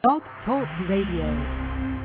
Blog Talk Radio.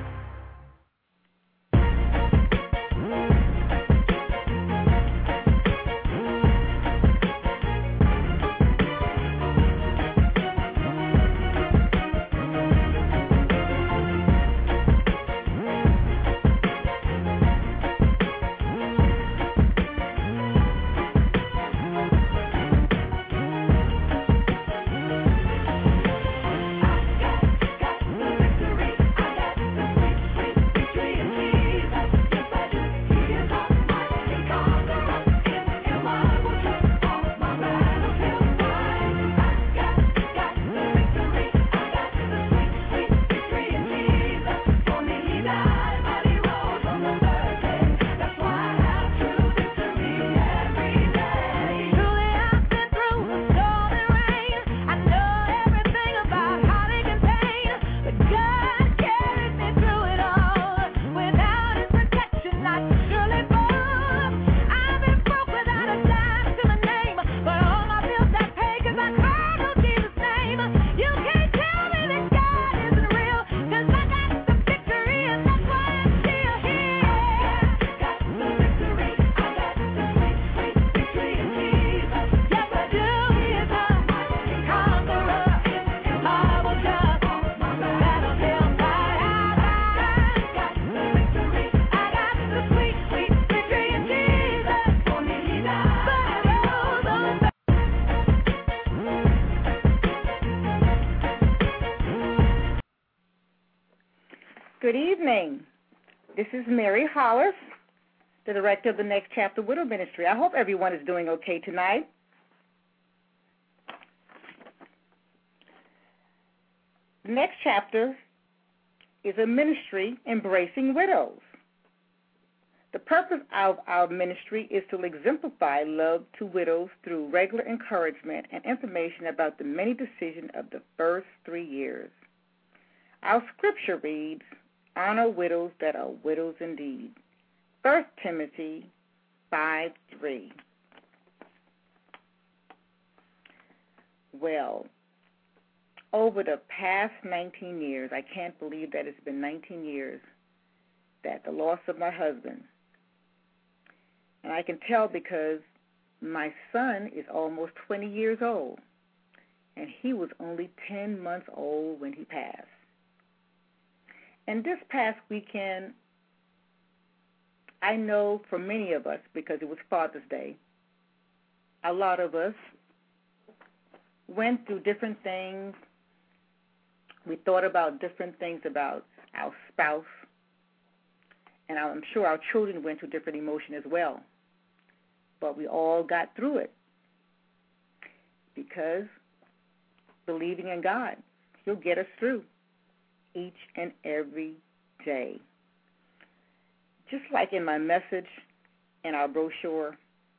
Good evening. This is Mary Hollis, the director of the Next Chapter Widow Ministry. I hope everyone is doing okay tonight. The Next Chapter is a ministry embracing widows. The purpose of our ministry is to exemplify love to widows through regular encouragement and information about the many decisions of the first 3 years. Our scripture reads, "Honor widows that are widows indeed." 1 Timothy 5:3. Well, over the past 19 years, I can't believe that it's been 19 years, that the loss of my husband. And I can tell because my son is almost 20 years old, and he was only 10 months old when he passed. And this past weekend, I know for many of us, because it was Father's Day, a lot of us went through different things. We thought about different things about our spouse, and I'm sure our children went through different emotion as well. But we all got through it because believing in God, He'll get us through each and every day. Just like in my message in our brochure,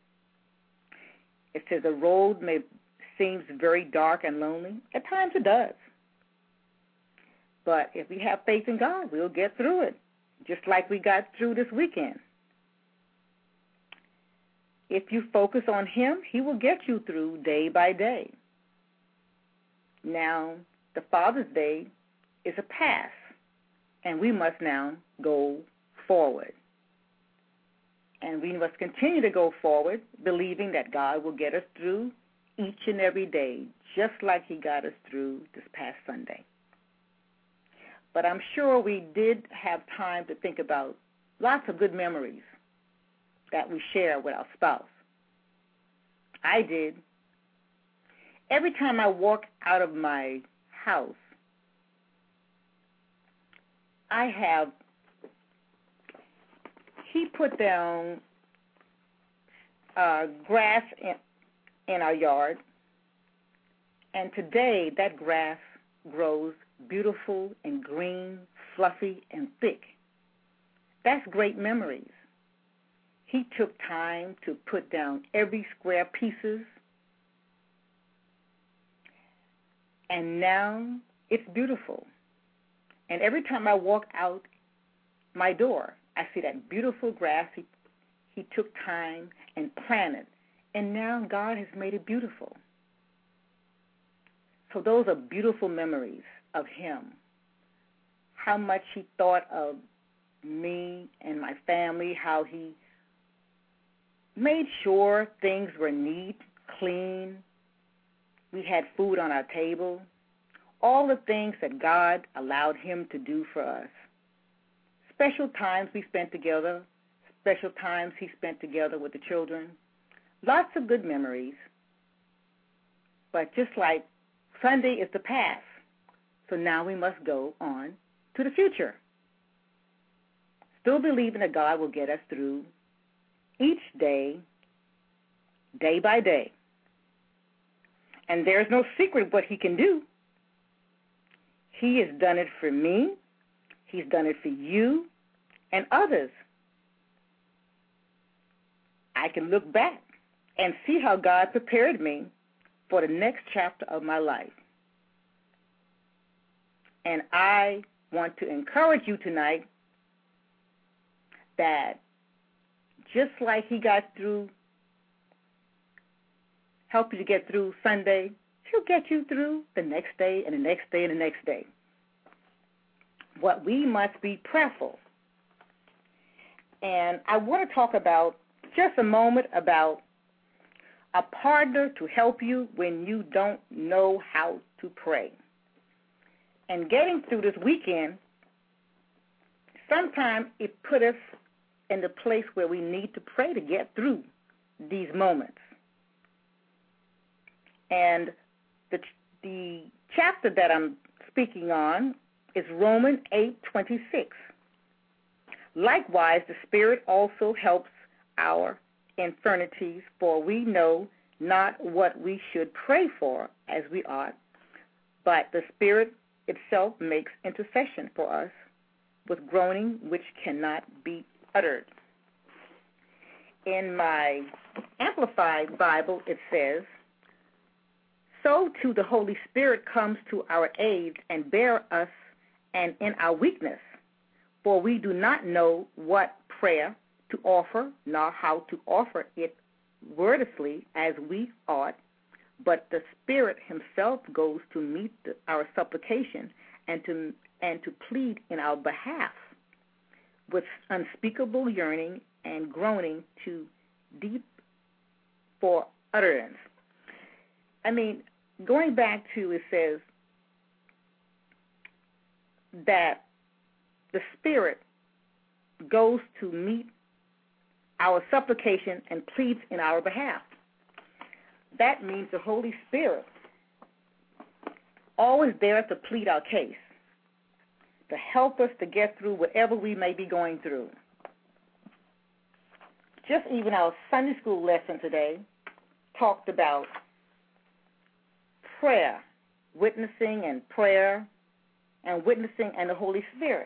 it says the road seems very dark and lonely. At times it does. But if we have faith in God, we'll get through it, just like we got through this weekend. If you focus on Him, He will get you through day by day. Now, the Father's Day is a past, and we must now go forward. And we must continue to go forward, believing that God will get us through each and every day, just like He got us through this past Sunday. But I'm sure we did have time to think about lots of good memories that we share with our spouse. I did. Every time I walk out of my house, he put down grass in our yard, and today that grass grows beautiful and green, fluffy, and thick. That's great memories. He took time to put down every square pieces, and now it's beautiful. And every time I walk out my door, I see that beautiful grass he took time and planted, and now God has made it beautiful. So those are beautiful memories of Him how much he thought of me and my family, how he made sure things were neat, clean. We had food on our table. All the things that God allowed him to do for us. Special times we spent together, special times he spent together with the children. Lots of good memories. But just like Sunday is the past, so now we must go on to the future. Still believing that God will get us through each day, day by day. And there's no secret what he can do. He has done it for me. He's done it for you and others. I can look back and see how God prepared me for the next chapter of my life. And I want to encourage you tonight that just like he got through, help you to get through Sunday, he'll get you through the next day and the next day and the next day. What we must be prayerful. And I want to talk about just a moment about a partner to help you when you don't know how to pray. And getting through this weekend, sometimes it put us in the place where we need to pray to get through these moments. And the chapter that I'm speaking on is Romans 8:26. Likewise, the Spirit also helps our infirmities, for we know not what we should pray for as we ought, but the Spirit itself makes intercession for us with groaning which cannot be uttered. In my Amplified Bible, it says, so too the Holy Spirit comes to our aid and bear us and in our weakness, for we do not know what prayer to offer, nor how to offer it wordlessly as we ought, but the Spirit himself goes to meet our supplication and to plead in our behalf with unspeakable yearning and groaning too deep for utterance. I mean, going back to, it says that the Spirit goes to meet our supplication and pleads in our behalf. That means the Holy Spirit always there to plead our case, to help us to get through whatever we may be going through. Just even our Sunday school lesson today talked about prayer, witnessing and prayer, and witnessing and the Holy Spirit.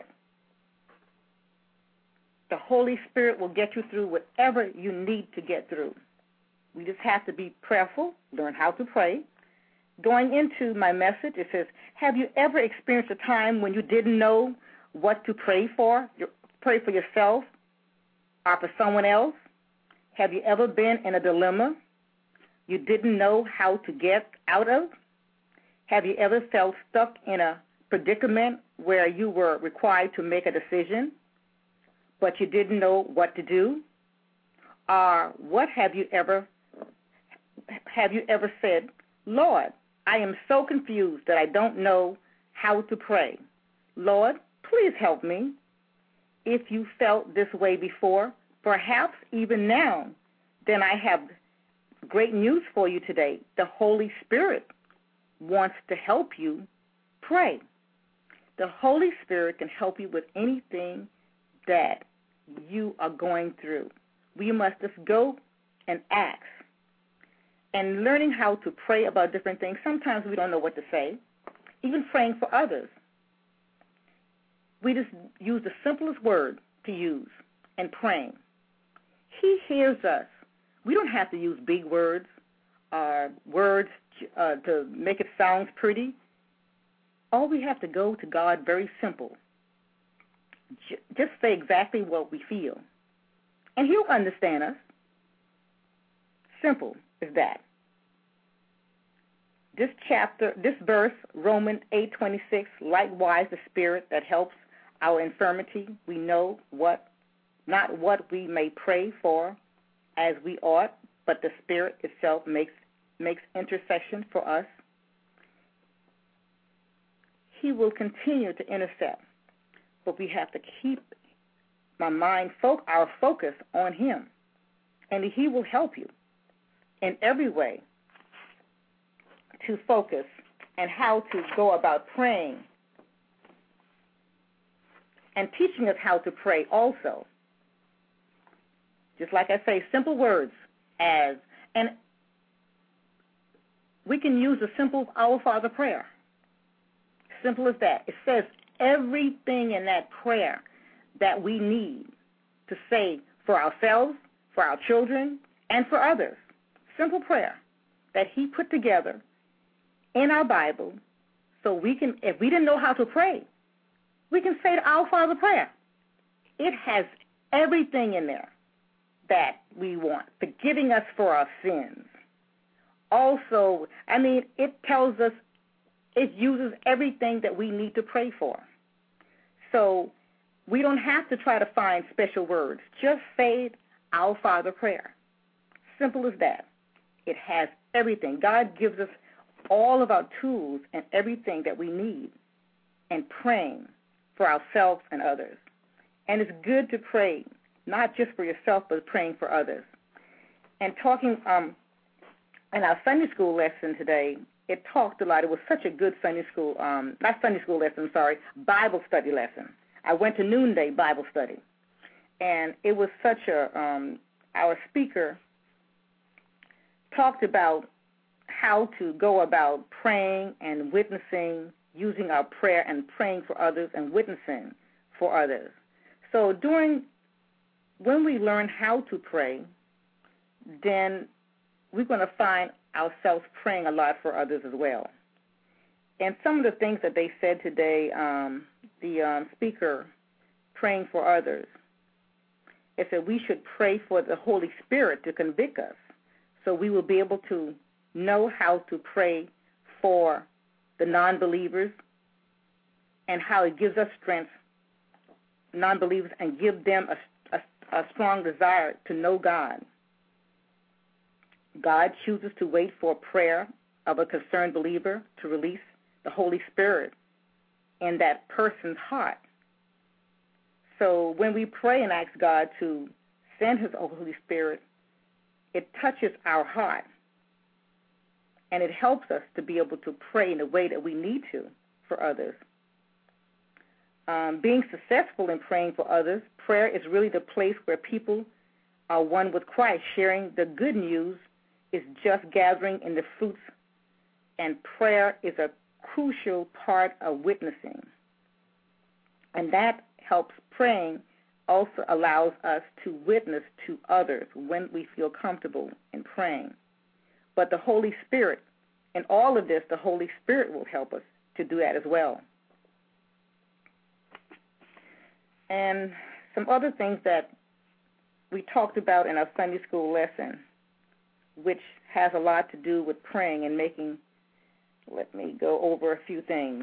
The Holy Spirit will get you through whatever you need to get through. We just have to be prayerful, learn how to pray. Going into my message, it says, have you ever experienced a time when you didn't know what to pray for? Pray for yourself or for someone else? Have you ever been in a dilemma you didn't know how to get out of? Have you ever felt stuck in a predicament where you were required to make a decision, but you didn't know what to do? Or what have you ever said, Lord, I am so confused that I don't know how to pray. Lord, please help me. If you felt this way before, perhaps even now, then I have great news for you today. The Holy Spirit wants to help you pray. The Holy Spirit can help you with anything that you are going through. We must just go and ask. And learning how to pray about different things, sometimes we don't know what to say. Even praying for others. We just use the simplest word to use in praying. He hears us. We don't have to use big words or words to make it sound pretty. All we have to go to God very simple. Just say exactly what we feel. And he'll understand us. Simple as that. This verse, Romans 8:26, likewise the Spirit that helps our infirmity. We know not what we may pray for as we ought, but the Spirit itself makes intercession for us. He will continue to intercede, but we have to keep our focus on Him, and He will help you in every way to focus and how to go about praying, and teaching us how to pray also. Just like I say, simple words and we can use a simple Our Father prayer. Simple as that. It says everything in that prayer that we need to say for ourselves, for our children, and for others. Simple prayer that He put together in our Bible, so we can, if we didn't know how to pray, we can say the Our Father prayer. It has everything in there that we want, forgiving us for our sins. Also, it tells us, it uses everything that we need to pray for. So we don't have to try to find special words. Just say Our Father prayer. Simple as that. It has everything. God gives us all of our tools and everything that we need in praying for ourselves and others. And it's good to pray, not just for yourself, but praying for others. And talking in our Sunday school lesson today, it talked a lot. It was such a good Bible study lesson. I went to noonday Bible study, and it was such our speaker talked about how to go about praying and witnessing, using our prayer and praying for others and witnessing for others. So when we learn how to pray, then we're going to find ourselves praying a lot for others as well. And some of the things that they said today, the speaker praying for others, is that we should pray for the Holy Spirit to convict us, so we will be able to know how to pray for the non-believers and how it gives us strength, non-believers, and give them a strong desire to know God. God chooses to wait for a prayer of a concerned believer to release the Holy Spirit in that person's heart. So when we pray and ask God to send His Holy Spirit, it touches our heart, and it helps us to be able to pray in the way that we need to for others. Being successful in praying for others, prayer is really the place where people are one with Christ. Sharing the good news is just gathering in the fruits, and prayer is a crucial part of witnessing. And that helps. Praying also allows us to witness to others when we feel comfortable in praying. But the Holy Spirit, in all of this, the Holy Spirit will help us to do that as well. And some other things that we talked about in our Sunday school lesson, which has a lot to do with praying and making, let me go over a few things.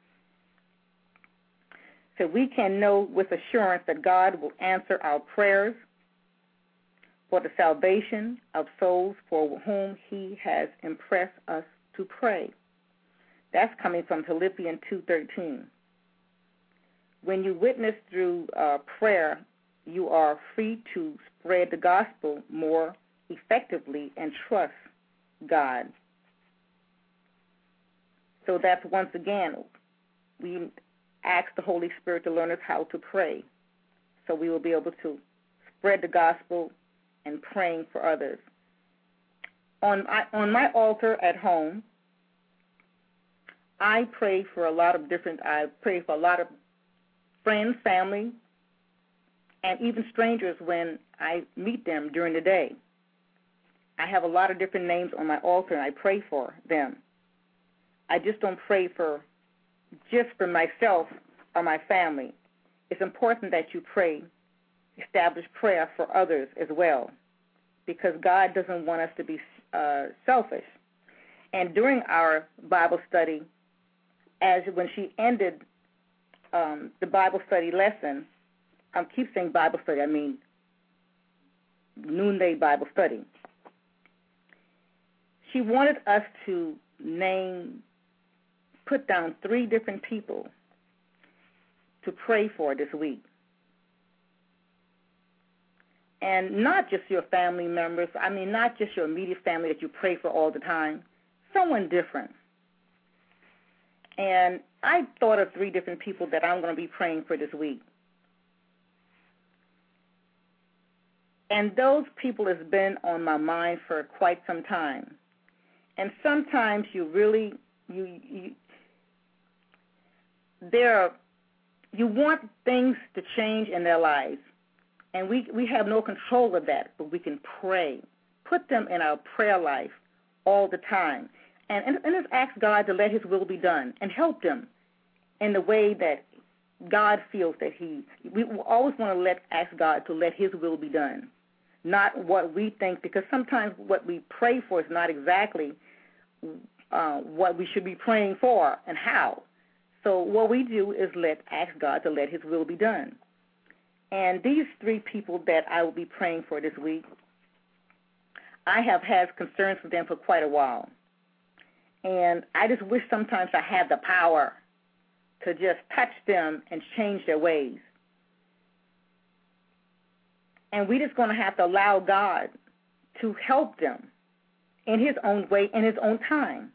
So we can know with assurance that God will answer our prayers for the salvation of souls for whom He has impressed us to pray. That's coming from Philippians 2:13. When you witness through prayer, you are free to spread the gospel more effectively and trust God. So that's, once again, we ask the Holy Spirit to learn us how to pray, so we will be able to spread the gospel and praying for others. On my altar at home, I pray for a lot of friends, family, and even strangers when I meet them during the day. I have a lot of different names on my altar, and I pray for them. I just don't pray just for myself or my family. It's important that you establish prayer for others as well, because God doesn't want us to be selfish. And during our Bible study, when she ended the Bible study lesson, I keep saying Bible study, I mean noonday Bible study. She wanted us to put down 3 different people to pray for this week. And not just your family members, I mean not just your immediate family that you pray for all the time, someone different. And I thought of 3 different people that I'm going to be praying for this week. And those people has been on my mind for quite some time. And sometimes you want things to change in their lives. And we have no control of that, but we can pray. Put them in our prayer life all the time. And just ask God to let his will be done and help them in the way that God feels that we always want to ask God to let his will be done, not what we think, because sometimes what we pray for is not exactly what we should be praying for and how. So what we do is ask God to let his will be done. And these 3 people that I will be praying for this week, I have had concerns for them for quite a while. And I just wish sometimes I had the power to just touch them and change their ways. And we're just going to have to allow God to help them in his own way, in his own time.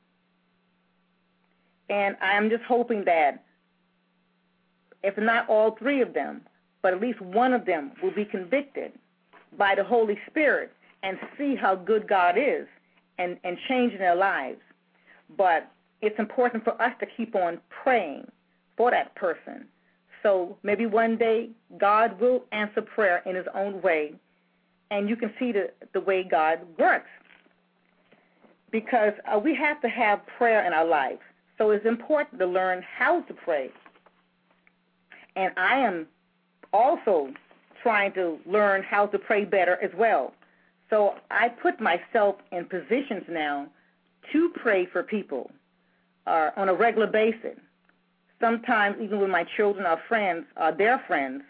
And I'm just hoping that if not all 3 of them, but at least one of them will be convicted by the Holy Spirit and see how good God is and change in their lives. But it's important for us to keep on praying for that person. So maybe one day God will answer prayer in his own way, and you can see the way God works. Because we have to have prayer in our lives. So it's important to learn how to pray. And I am also trying to learn how to pray better as well. So I put myself in positions now to pray for people on a regular basis. Sometimes even with my children or friends or their friends,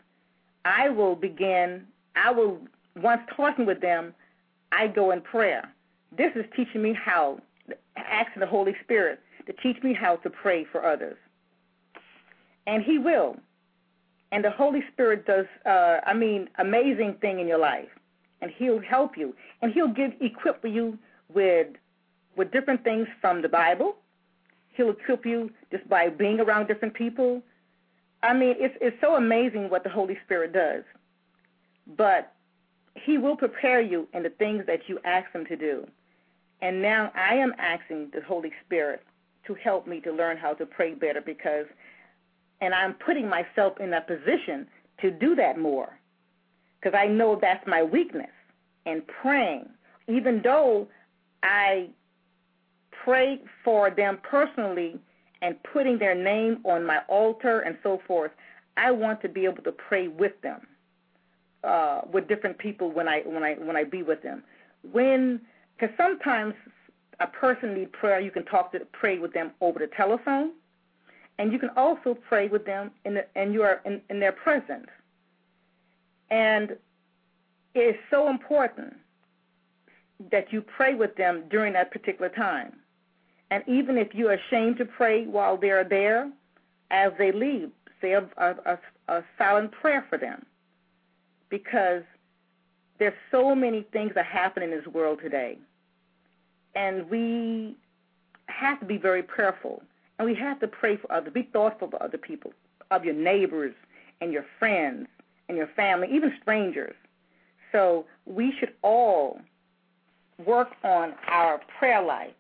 once talking with them, I go in prayer. This is teaching me how, asking the Holy Spirit to teach me how to pray for others. And he will. And the Holy Spirit does, amazing thing in your life. And he'll help you. And he'll equip you with different things from the Bible. He'll equip you just by being around different people. I mean, it's so amazing what the Holy Spirit does. But he will prepare you in the things that you ask him to do. And now I am asking the Holy Spirit to help me to learn how to pray better and I'm putting myself in a position to do that more because I know that's my weakness in praying. Even though I pray for them personally and putting their name on my altar and so forth, I want to be able to pray with them, with different people when I be with them. Because sometimes a person needs prayer, you can pray with them over the telephone, and you can also pray with them in their presence. And it's so important that you pray with them during that particular time. And even if you're ashamed to pray while they're there, as they leave, say a silent prayer for them. Because there's so many things that happen in this world today. And we have to be very prayerful. And we have to pray for others. Be thoughtful of other people, of your neighbors and your friends and your family, even strangers. So we should all work on our prayer life.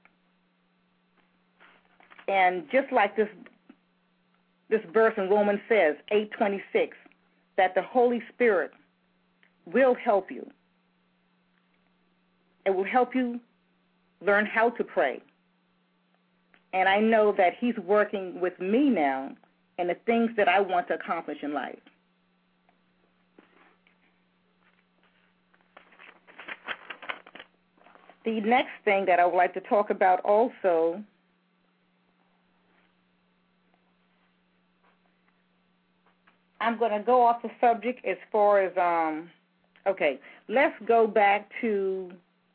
And just like this verse in Romans says, 8:26, that the Holy Spirit will help you. It will help you learn how to pray. And I know that he's working with me now in the things that I want to accomplish in life. The next thing that I would like to talk about also I'm going to go off the subject as far as, okay, let's go back to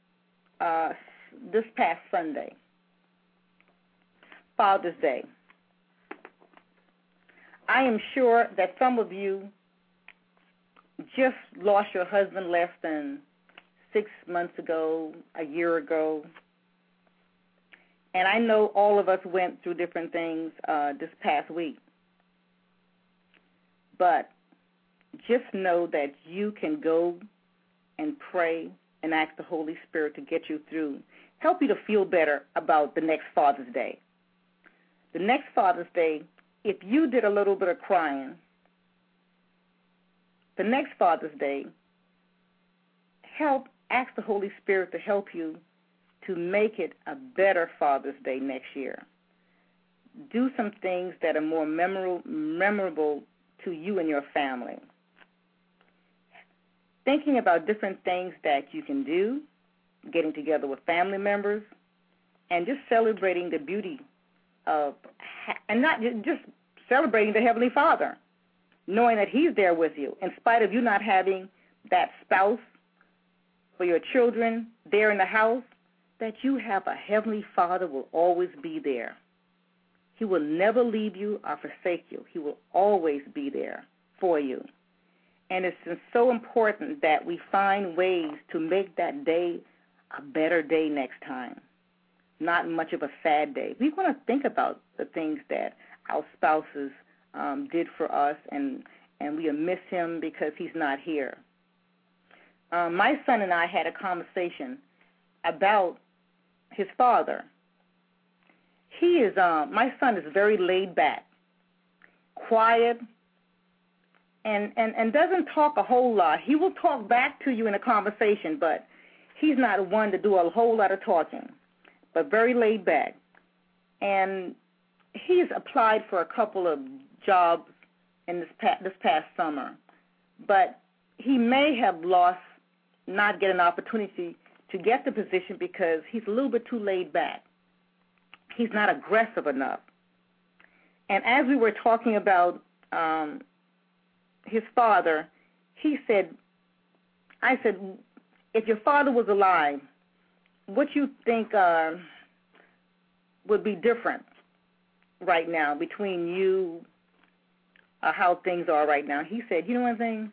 this past Sunday, Father's Day. I am sure that some of you just lost your husband less than 6 months ago, a year ago. And I know all of us went through different things this past week. But just know that you can go and pray and ask the Holy Spirit to get you through, help you to feel better about the next Father's Day. The next Father's Day, if you did a little bit of crying, the next Father's Day, ask the Holy Spirit to help you to make it a better Father's Day next year. Do some things that are more memorable to you and your family. Thinking about different things that you can do, getting together with family members, and just celebrating the beauty of, and not just celebrating the Heavenly Father, knowing that He's there with you, in spite of you not having that spouse for your children there in the house, that you have a Heavenly Father will always be there. He will never leave you or forsake you. He will always be there for you. And it's so important that we find ways to make that day a better day next time, not much of a sad day. We want to think about the things that our spouses did for us, and we miss him because he's not here. My son and I had a conversation about his father. He is, my son is very laid back, quiet, and doesn't talk a whole lot. He will talk back to you in a conversation, but he's not one to do a whole lot of talking, but very laid back. And he's applied for a couple of jobs in this past summer, but he may have not get an opportunity to get the position because he's a little bit too laid back. He's not aggressive enough. And as we were talking about his father, I said, if your father was alive, what you think would be different right now between you, how things are right now? He said, you know one thing?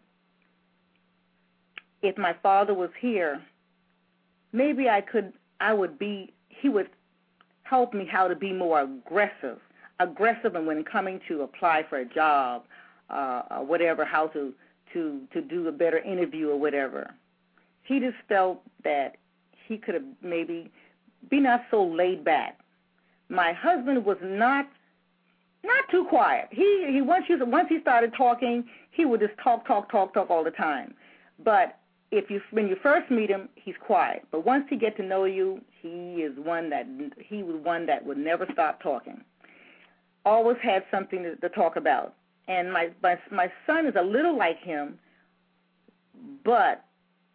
If my father was here, maybe he would help me how to be more aggressive and when coming to apply for a job, whatever, how to do a better interview or whatever. He just felt that he could have maybe be not so laid back. My husband was not too quiet. He once he started talking, he would just talk all the time. But when you first meet him, he's quiet. But once he get to know you, he was one that would never stop talking. Always had something to talk about. And my son is a little like him, but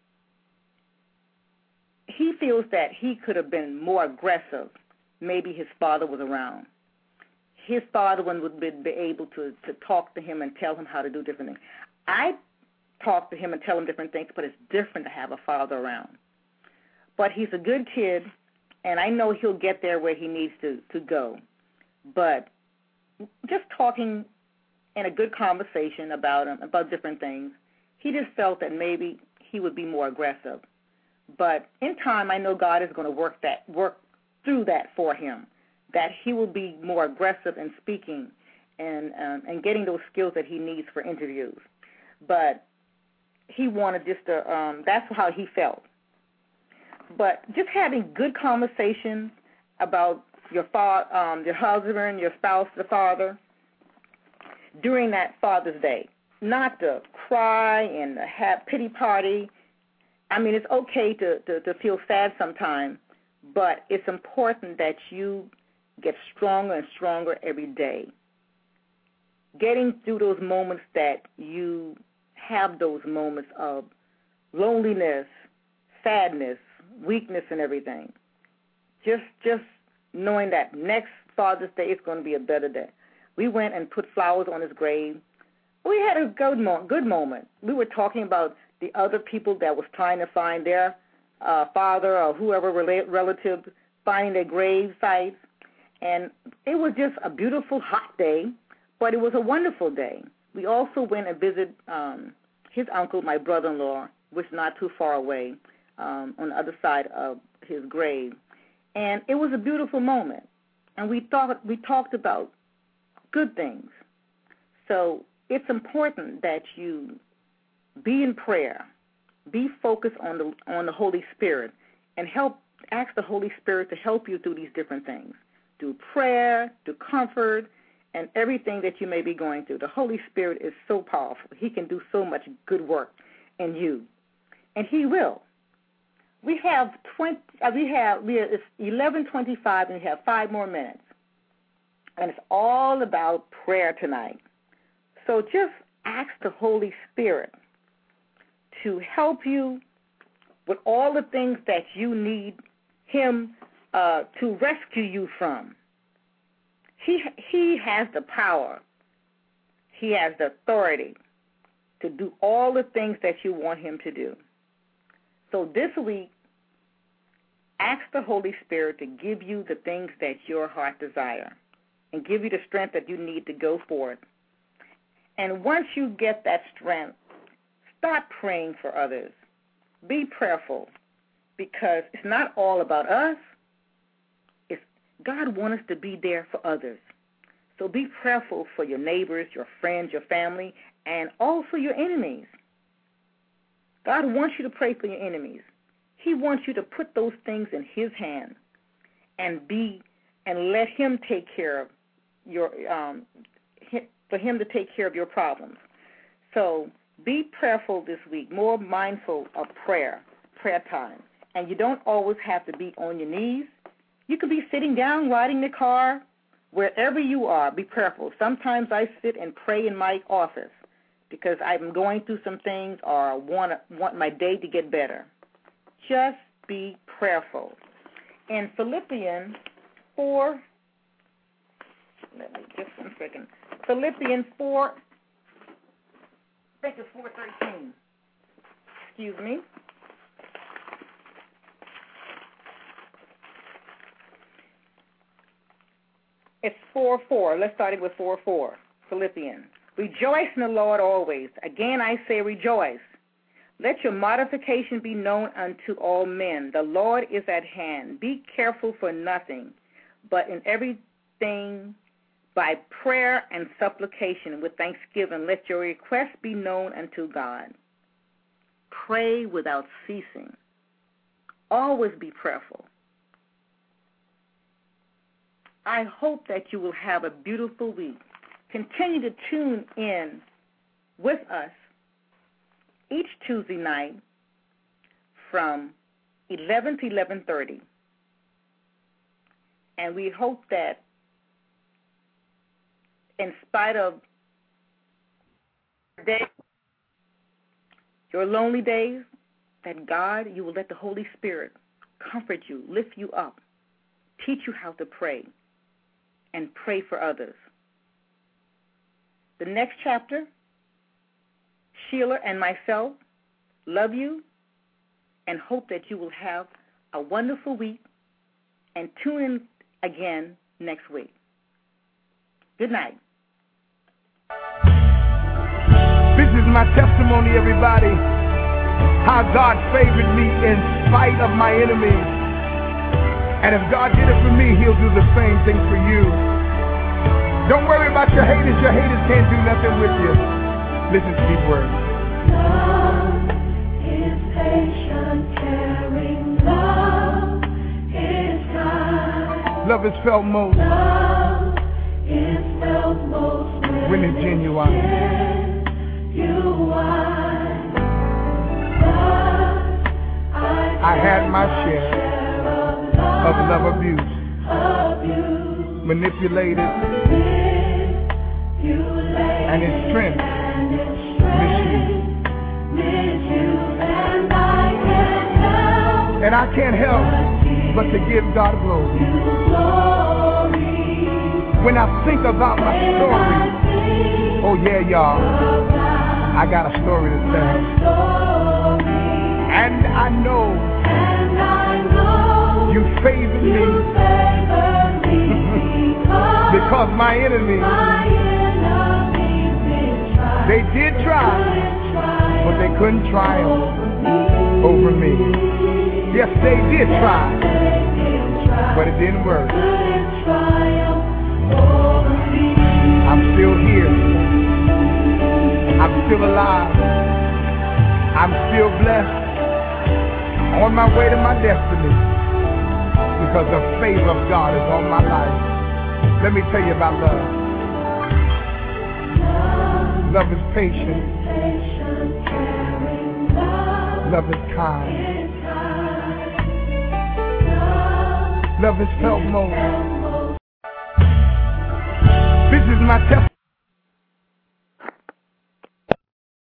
he feels that he could have been more aggressive. Maybe his father was around. His father would be able to talk to him and tell him how to do different things. I talk to him and tell him different things, but it's different to have a father around. But he's a good kid, and I know he'll get there where he needs to go. But just talking in a good conversation about him, about different things, he just felt that maybe he would be more aggressive. But in time, I know God is going to work through that for him, that he will be more aggressive in speaking and getting those skills that he needs for interviews. But he wanted just to, that's how he felt. But just having good conversation about your husband, your spouse, the father, during that Father's Day, not to cry and have pity party. I mean, it's okay to feel sad sometimes, but it's important that you get stronger and stronger every day. Getting through those moments that you have those moments of loneliness, sadness, weakness, and everything. Just knowing that next Father's Day is going to be a better day. We went and put flowers on his grave. We had a good moment. We were talking about the other people that was trying to find their father or whoever relative, finding their grave sites. And it was just a beautiful, hot day, but it was a wonderful day. We also went and visited his uncle, my brother-in-law, which is not too far away, on the other side of his grave. And it was a beautiful moment. And we talked about good things. So it's important that you be in prayer, be focused on the Holy Spirit, and ask the Holy Spirit to help you through these different things, through prayer, through comfort, and everything that you may be going through. The Holy Spirit is so powerful. He can do so much good work in you, and He will. We have it's 11:25, and we have 5 more minutes, and it's all about prayer tonight. So just ask the Holy Spirit to help you with all the things that you need Him to rescue you from. He has the power. He has the authority to do all the things that you want Him to do. So this week, ask the Holy Spirit to give you the things that your heart desire and give you the strength that you need to go forward. And once you get that strength, start praying for others. Be prayerful, because it's not all about us. God wants us to be there for others. So be prayerful for your neighbors, your friends, your family, and also your enemies. God wants you to pray for your enemies. He wants you to put those things in His hand and let Him take care of for Him to take care of your problems. So be prayerful this week, more mindful of prayer time. And you don't always have to be on your knees. You could be sitting down, riding the car, wherever you are. Be prayerful. Sometimes I sit and pray in my office because I'm going through some things or want my day to get better. Just be prayerful. In Philippians 4, let me just 1 second. Philippians 4, I think it's 4:13. Excuse me. It's 4:4. Let's start it with 4:4. Philippians. Rejoice in the Lord always. Again I say rejoice. Let your mortification be known unto all men. The Lord is at hand. Be careful for nothing, but in everything by prayer and supplication with thanksgiving, let your requests be known unto God. Pray without ceasing. Always be prayerful. I hope that you will have a beautiful week. Continue to tune in with us each Tuesday night from 11 to 11:30. And we hope that in spite of your lonely days, that God, you will let the Holy Spirit comfort you, lift you up, teach you how to pray, and pray for others. The next chapter, Sheila and myself love you and hope that you will have a wonderful week, and tune in again next week. Good night. This is my testimony, everybody, how God favored me in spite of my enemies. And if God did it for me, He'll do the same thing for you. Don't worry about your haters. Your haters can't do nothing with you. Listen to these words. Love is patient, caring. Love is kind. Love is felt most. Love is felt most when it's genuine. I had my share of love abuse, manipulated, and its strength misused. And I can't help but to give God glory. When I think about my story, oh yeah, y'all, I got a story to tell. And I know you favored me because my enemies, they did try, but they couldn't triumph over me. Yes, they did try, but it didn't work. I'm still here. I'm still alive. I'm still blessed. On my way to my destiny because the favor of God is on my life. Let me tell you about love. Love is patient. Love is kind. Love is felt most. This is my testimony.